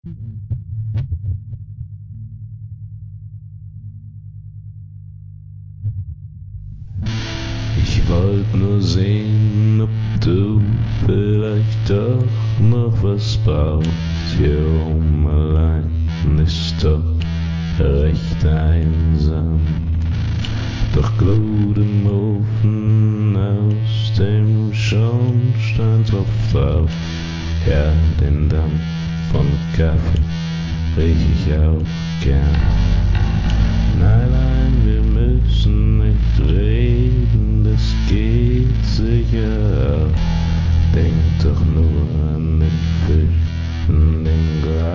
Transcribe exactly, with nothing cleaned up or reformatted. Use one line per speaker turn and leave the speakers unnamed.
Ich wollte nur sehen, ob du vielleicht doch noch was brauchst. Hier oben allein ist doch recht einsam. Doch Glut im Ofen aus dem Schornstein tropft drauf. Ja, den Dampf von Kaffee riech ich auch gern. Nein, nein, wir müssen nicht reden, das geht sicher auch. Denk doch nur an den Fisch in dem Glas.